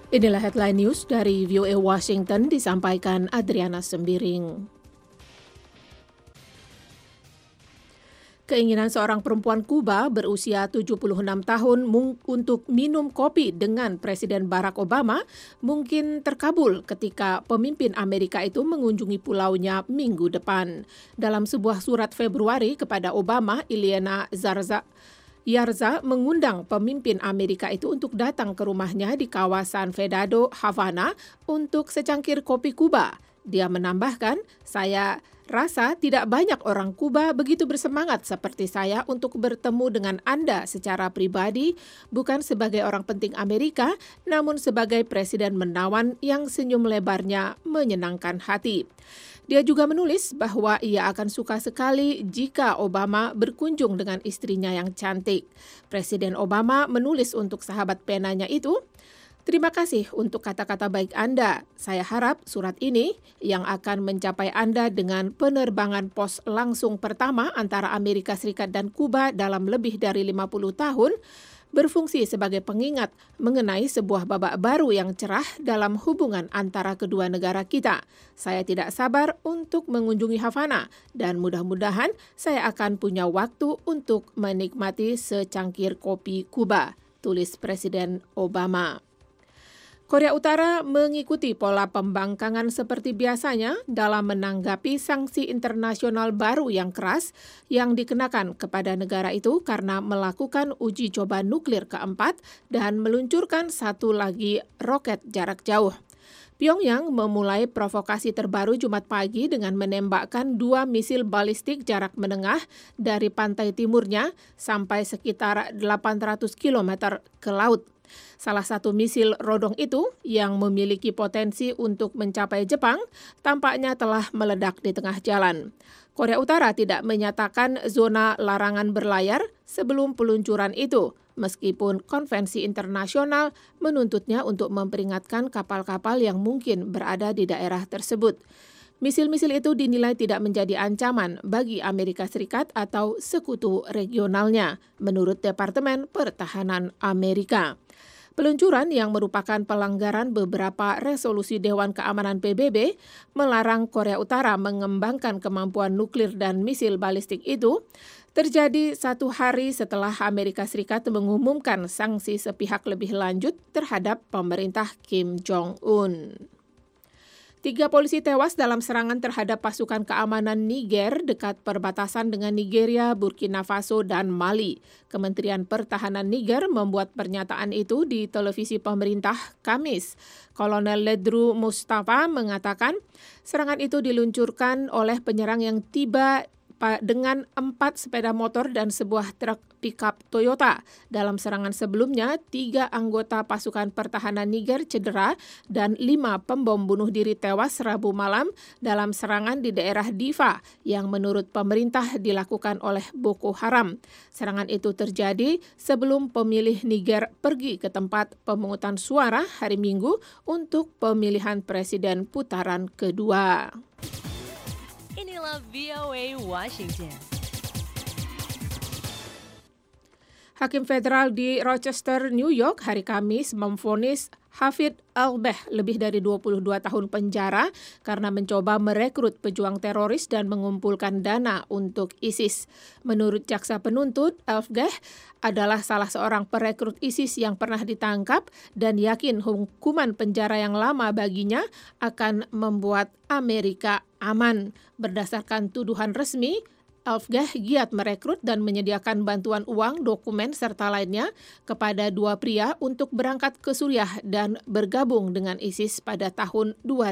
Inilah headline news dari VOA Washington disampaikan Adriana Sembiring. Keinginan seorang perempuan Kuba berusia 76 tahun untuk minum kopi dengan Presiden Barack Obama mungkin terkabul ketika pemimpin Amerika itu mengunjungi pulaunya minggu depan. Dalam sebuah surat Februari kepada Obama, Ileana Yarza mengundang pemimpin Amerika itu untuk datang ke rumahnya di kawasan Vedado, Havana untuk secangkir kopi Kuba. Dia menambahkan, "Saya rasa tidak banyak orang Kuba begitu bersemangat seperti saya untuk bertemu dengan Anda secara pribadi, bukan sebagai orang penting Amerika, namun sebagai presiden menawan yang senyum lebarnya menyenangkan hati." Dia juga menulis bahwa ia akan suka sekali jika Obama berkunjung dengan istrinya yang cantik. Presiden Obama menulis untuk sahabat penanya itu, "Terima kasih untuk kata-kata baik Anda. Saya harap surat ini yang akan mencapai Anda dengan penerbangan pos langsung pertama antara Amerika Serikat dan Kuba dalam lebih dari 50 tahun, berfungsi sebagai pengingat mengenai sebuah babak baru yang cerah dalam hubungan antara kedua negara kita. Saya tidak sabar untuk mengunjungi Havana dan mudah-mudahan saya akan punya waktu untuk menikmati secangkir kopi Kuba," tulis Presiden Obama. Korea Utara mengikuti pola pembangkangan seperti biasanya dalam menanggapi sanksi internasional baru yang keras yang dikenakan kepada negara itu karena melakukan uji coba nuklir keempat dan meluncurkan satu lagi roket jarak jauh. Pyongyang memulai provokasi terbaru Jumat pagi dengan menembakkan 2 misil balistik jarak menengah dari pantai timurnya sampai sekitar 800 km ke laut. Salah satu misil rodong itu yang memiliki potensi untuk mencapai Jepang tampaknya telah meledak di tengah jalan. Korea Utara tidak menyatakan zona larangan berlayar sebelum peluncuran itu, meskipun konvensi internasional menuntutnya untuk memperingatkan kapal-kapal yang mungkin berada di daerah tersebut. Misil-misil itu dinilai tidak menjadi ancaman bagi Amerika Serikat atau sekutu regionalnya, menurut Departemen Pertahanan Amerika. Peluncuran yang merupakan pelanggaran beberapa resolusi Dewan Keamanan PBB melarang Korea Utara mengembangkan kemampuan nuklir dan misil balistik itu terjadi satu hari setelah Amerika Serikat mengumumkan sanksi sepihak lebih lanjut terhadap pemerintah Kim Jong-un. 3 polisi tewas dalam serangan terhadap pasukan keamanan Niger dekat perbatasan dengan Nigeria, Burkina Faso, dan Mali. Kementerian Pertahanan Niger membuat pernyataan itu di televisi pemerintah Kamis. Kolonel Ledru Mustafa mengatakan serangan itu diluncurkan oleh penyerang yang tiba dengan 4 sepeda motor dan sebuah truk pickup Toyota. Dalam serangan sebelumnya, 3 anggota pasukan pertahanan Niger cedera dan 5 pembom bunuh diri tewas Rabu malam dalam serangan di daerah Difa yang menurut pemerintah dilakukan oleh Boko Haram. Serangan itu terjadi sebelum pemilih Niger pergi ke tempat pemungutan suara hari Minggu untuk pemilihan presiden putaran kedua. Inilah VOA Washington. Hakim federal di Rochester, New York hari Kamis memvonis Hafid Albeh lebih dari 22 tahun penjara karena mencoba merekrut pejuang teroris dan mengumpulkan dana untuk ISIS. Menurut jaksa penuntut, Albeh adalah salah seorang perekrut ISIS yang pernah ditangkap dan yakin hukuman penjara yang lama baginya akan membuat Amerika aman. Berdasarkan tuduhan resmi, Albeh giat merekrut dan menyediakan bantuan uang, dokumen, serta lainnya kepada 2 pria untuk berangkat ke Suriah dan bergabung dengan ISIS pada tahun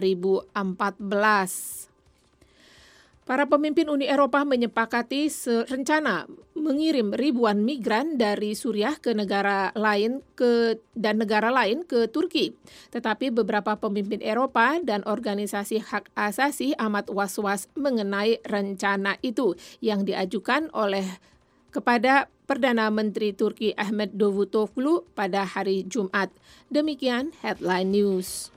2014. Para pemimpin Uni Eropa menyepakati rencana mengirim ribuan migran dari Suriah ke negara lain ke Turki. Tetapi beberapa pemimpin Eropa dan organisasi hak asasi amat was-was mengenai rencana itu yang diajukan kepada Perdana Menteri Turki Ahmet Davutoglu pada hari Jumat. Demikian Headline News.